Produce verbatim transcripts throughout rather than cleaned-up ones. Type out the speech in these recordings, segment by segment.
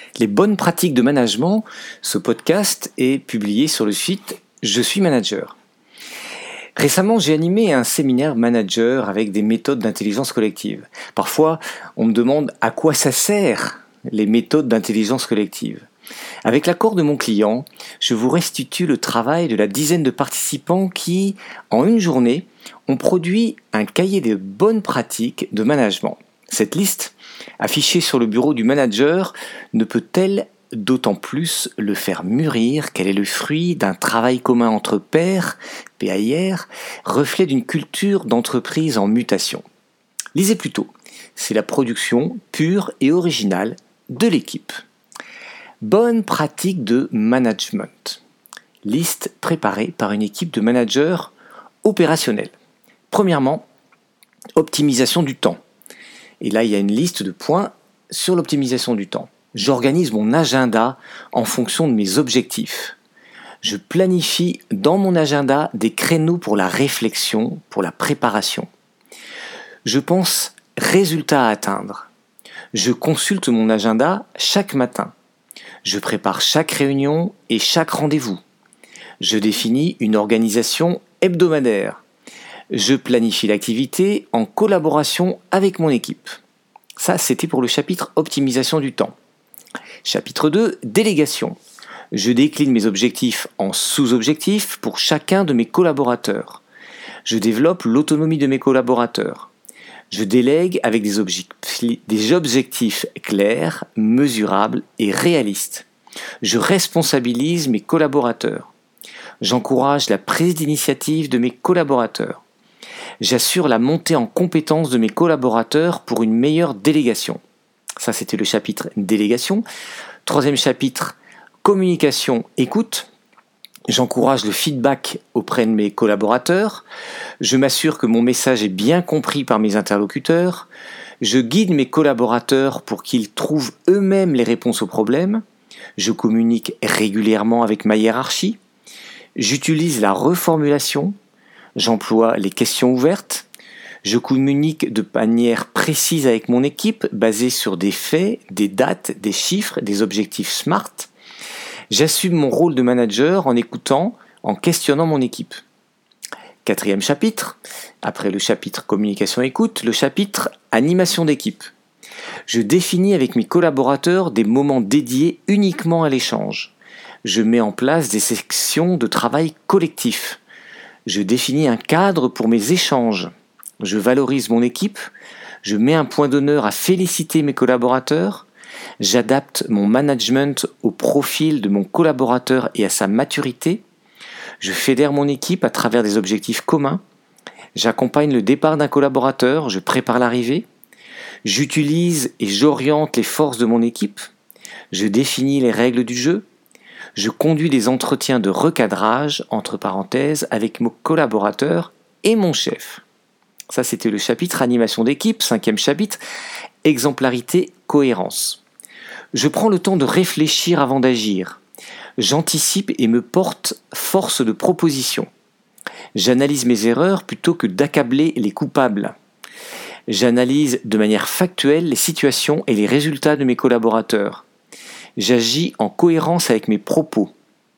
Les bonnes pratiques de management, ce podcast est publié sur le site Je suis manager. Récemment, j'ai animé un séminaire manager avec des méthodes d'intelligence collective. Parfois, on me demande à quoi ça sert les méthodes d'intelligence collective. Avec l'accord de mon client, je vous restitue le travail de la dizaine de participants qui, en une journée, ont produit un cahier de bonnes pratiques de management. Cette liste, affichée sur le bureau du manager, ne peut-elle d'autant plus le faire mûrir qu'elle est le fruit d'un travail commun entre pairs, P A I R, reflet d'une culture d'entreprise en mutation. Lisez plutôt, c'est la production pure et originale de l'équipe. Bonne pratique de management. Liste préparée par une équipe de managers opérationnels. Premièrement, optimisation du temps. Et là, il y a une liste de points sur l'optimisation du temps. J'organise mon agenda en fonction de mes objectifs. Je planifie dans mon agenda des créneaux pour la réflexion, pour la préparation. Je pense résultats à atteindre. Je consulte mon agenda chaque matin. Je prépare chaque réunion et chaque rendez-vous. Je définis une organisation hebdomadaire. Je planifie l'activité en collaboration avec mon équipe. Ça, c'était pour le chapitre optimisation du temps. Chapitre deux, délégation. Je décline mes objectifs en sous-objectifs pour chacun de mes collaborateurs. Je développe l'autonomie de mes collaborateurs. Je délègue avec des objectifs, des objectifs clairs, mesurables et réalistes. Je responsabilise mes collaborateurs. J'encourage la prise d'initiative de mes collaborateurs. J'assure la montée en compétence de mes collaborateurs pour une meilleure délégation. Ça, c'était le chapitre délégation. Troisième chapitre, communication, écoute. J'encourage le feedback auprès de mes collaborateurs. Je m'assure que mon message est bien compris par mes interlocuteurs. Je guide mes collaborateurs pour qu'ils trouvent eux-mêmes les réponses aux problèmes. Je communique régulièrement avec ma hiérarchie. J'utilise la reformulation. J'emploie les questions ouvertes. Je communique de manière précise avec mon équipe, basée sur des faits, des dates, des chiffres, des objectifs SMART. J'assume mon rôle de manager en écoutant, en questionnant mon équipe. Quatrième chapitre, après le chapitre communication-écoute, le chapitre animation d'équipe. Je définis avec mes collaborateurs des moments dédiés uniquement à l'échange. Je mets en place des sections de travail collectif. Je définis un cadre pour mes échanges. Je valorise mon équipe. Je mets un point d'honneur à féliciter mes collaborateurs. J'adapte mon management au profil de mon collaborateur et à sa maturité. Je fédère mon équipe à travers des objectifs communs. J'accompagne le départ d'un collaborateur. Je prépare l'arrivée. J'utilise et j'oriente les forces de mon équipe. Je définis les règles du jeu. Je conduis des entretiens de recadrage, entre parenthèses, avec mon collaborateur et mon chef. Ça, c'était le chapitre animation d'équipe. Cinquième chapitre, exemplarité, cohérence. Je prends le temps de réfléchir avant d'agir. J'anticipe et me porte force de proposition. J'analyse mes erreurs plutôt que d'accabler les coupables. J'analyse de manière factuelle les situations et les résultats de mes collaborateurs. J'agis en cohérence avec mes propos.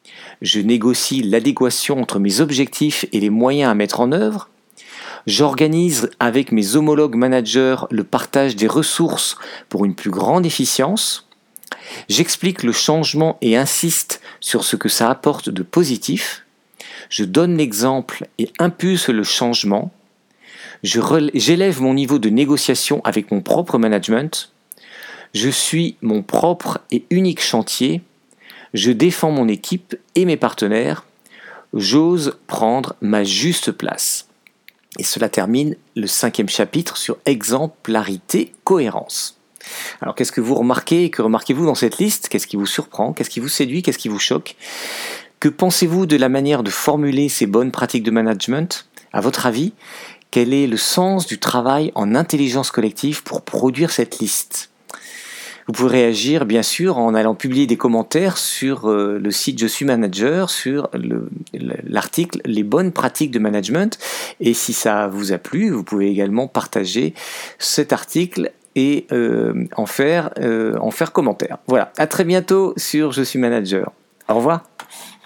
Je négocie l'adéquation entre mes objectifs et les moyens à mettre en œuvre. J'organise avec mes homologues managers le partage des ressources pour une plus grande efficience. J'explique le changement et insiste sur ce que ça apporte de positif. Je donne l'exemple et impulse le changement. Je rel- j'élève mon niveau de négociation avec mon propre management. Je suis mon propre et unique chantier. Je défends mon équipe et mes partenaires. J'ose prendre ma juste place. Et cela termine le cinquième chapitre sur exemplarité, cohérence. Alors qu'est-ce que vous remarquez, que remarquez-vous dans cette liste? Qu'est-ce qui vous surprend? Qu'est-ce qui vous séduit? Qu'est-ce qui vous choque? Que pensez-vous de la manière de formuler ces bonnes pratiques de management? À votre avis, quel est le sens du travail en intelligence collective pour produire cette liste? Vous pouvez réagir bien sûr en allant publier des commentaires sur euh, le site Je suis manager, sur le, l'article Les bonnes pratiques de management. Et si ça vous a plu, vous pouvez également partager cet article et euh, en faire, euh, en faire commentaire. Voilà, à très bientôt sur Je suis manager. Au revoir.